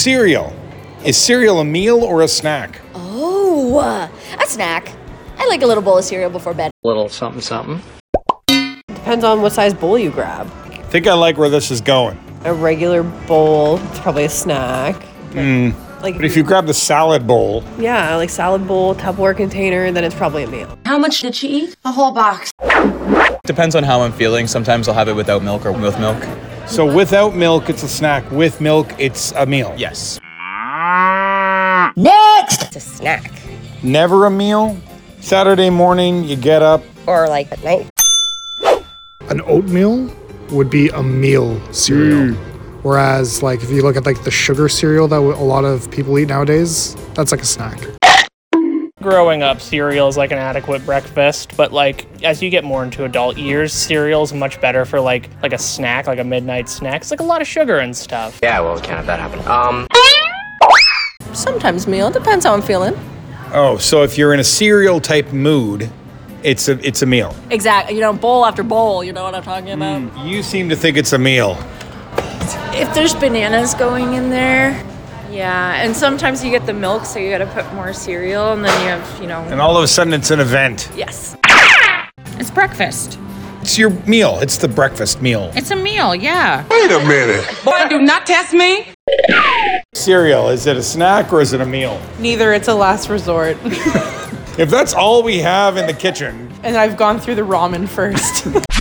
cereal. Is cereal a meal or a snack? Oh, a snack. I like a little bowl of cereal before bed. Little something something. Depends on what size bowl you grab. I think I like where this is going. A regular bowl, it's probably a snack. Like But if you grab the salad bowl, yeah, like salad bowl, Tupperware container, then it's probably a meal. How much did she eat? A whole box. Depends on how I'm feeling. Sometimes I'll have it without milk or with milk. so without milk, it's a snack. With milk, it's a meal. Yes. Next! It's a snack. Never a meal. Saturday morning, you get up. Or like at night. An oatmeal would be a meal cereal. Whereas, like, if you look at, like, the sugar cereal that a lot of people eat nowadays, that's like a snack. Growing up, cereal is like an adequate breakfast, but like as you get more into adult years, cereal is much better for like a snack, like a midnight snack. It's like a lot of sugar and stuff. Yeah, well, can't have that happen. Sometimes meal, depends how I'm feeling. Oh, so if you're in a cereal type mood, it's a meal. Exactly, bowl after bowl, you know what I'm talking about? You seem to think it's a meal. If there's bananas going in there, yeah. And sometimes you get the milk, so you gotta put more cereal, and then you have, And all of a sudden, it's an event. yes. It's breakfast. It's your meal. It's the breakfast meal. It's a meal, yeah. Boy, do not test me. Cereal, is it a snack or is it a meal? Neither, it's a last resort. If that's all we have in the kitchen, And I've gone through the ramen first.